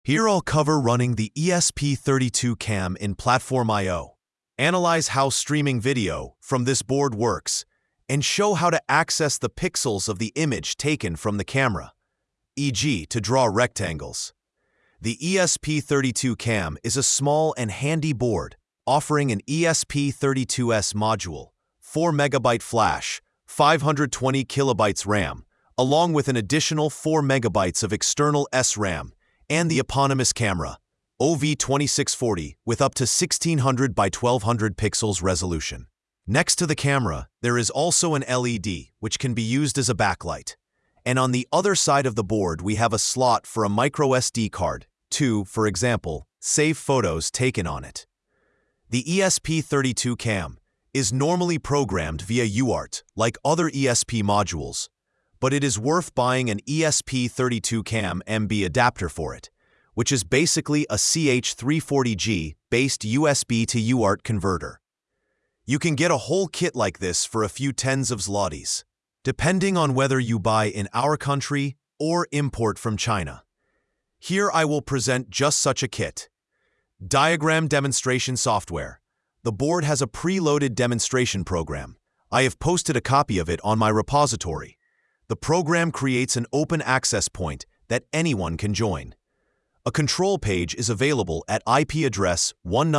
Here I'll cover running the ESP32 cam in Platform.io, analyze how streaming video from this board works, and show how to access the pixels of the image taken from the camera, e.g. to draw rectangles. The ESP32 cam is a small and handy board offering an ESP32S module, 4 MB flash, 520 KB RAM, along with an additional 4 MB of external SRAM, and the eponymous camera, OV2640, with up to 1600 by 1200 pixels resolution. Next to the camera, there is also an LED, which can be used as a backlight. And on the other side of the board, we have a slot for a microSD card to, for example, save photos taken on it. The ESP32 cam is normally programmed via UART, like other ESP modules, but it is worth buying an ESP32 cam MB adapter for it, which is basically a CH340G-based USB to UART converter. You can get a whole kit like this for a few tens of zlotys, depending on whether you buy in our country or import from China. Here I will present just such a kit. Diagram demonstration software. The board has a preloaded demonstration program. I have posted a copy of it on my repository. The program creates an open access point that anyone can join. A control page is available at IP address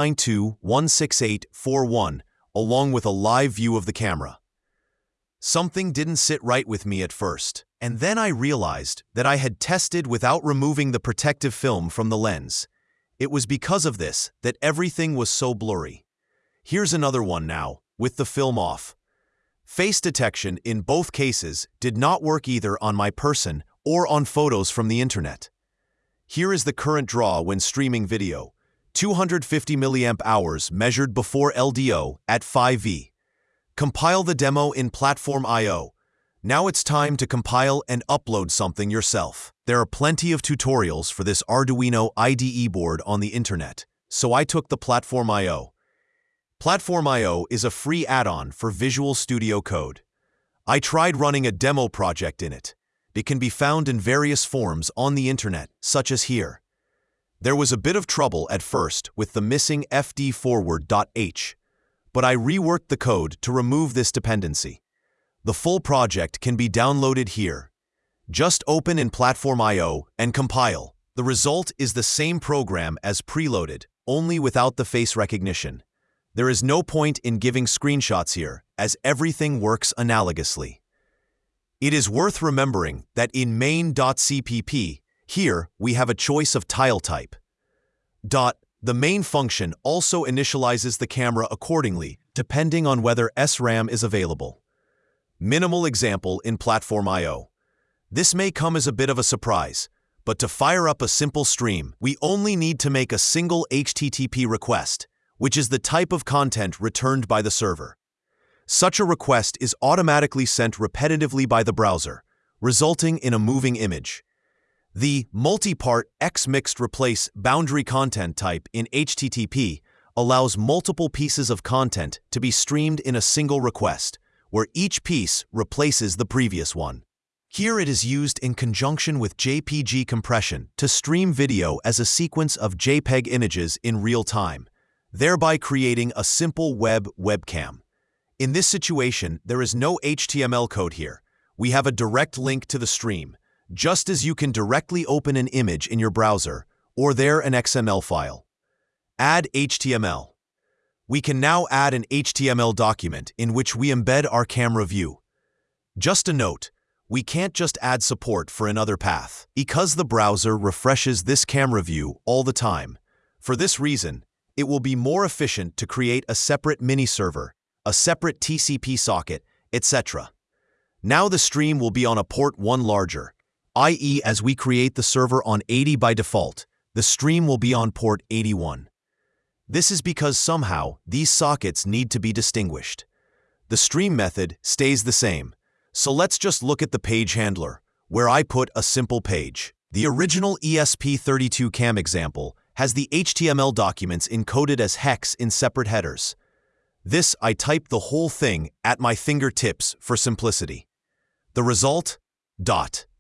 192.168.41, along with a live view of the camera. Something didn't sit right with me at first, and then I realized that I had tested without removing the protective film from the lens. It was because of this that everything was so blurry. Here's another one now, with the film off. Face detection in both cases did not work either on my person or on photos from the internet. Here is the current draw when streaming video, 250 mAh measured before LDO at 5V. Compile the demo in Platform.io. Now it's time to compile and upload something yourself. There are plenty of tutorials for this Arduino IDE board on the internet, so I took the Platform.io. Platform.io is a free add-on for Visual Studio Code. I tried running a demo project in it. It can be found in various forms on the internet, such as here. There was a bit of trouble at first with the missing fdforward.h, but I reworked the code to remove this dependency. The full project can be downloaded here. Just open in Platform.io and compile. The result is the same program as preloaded, only without the face recognition. There is no point in giving screenshots here, as everything works analogously. It is worth remembering that in main.cpp, here we have a choice of tile type. The main function also initializes the camera accordingly, depending on whether SRAM is available. Minimal example in Platform.io. This may come as a bit of a surprise, but to fire up a simple stream, we only need to make a single HTTP request, which is the type of content returned by the server. Such a request is automatically sent repetitively by the browser, resulting in a moving image. The multi-part X-mixed replace boundary content type in HTTP allows multiple pieces of content to be streamed in a single request, where each piece replaces the previous one. Here it is used in conjunction with JPG compression to stream video as a sequence of JPEG images in real time, thereby creating a simple webcam. In this situation, there is no HTML code here. We have a direct link to the stream, just as you can directly open an image in your browser, or there an XML file. Add HTML. We can now add an HTML document in which we embed our camera view. Just a note, we can't just add support for another path, because the browser refreshes this camera view all the time. For this reason, it will be more efficient to create a separate mini server, a separate TCP socket, etc. Now the stream will be on a port 1 larger, i.e. as we create the server on 80 by default, the stream will be on port 81. This is because somehow these sockets need to be distinguished. The stream method stays the same, so let's just look at the page handler, where I put a simple page. The original ESP32 cam example has the HTML documents encoded as hex in separate headers. This I typed the whole thing at my fingertips for simplicity. The result?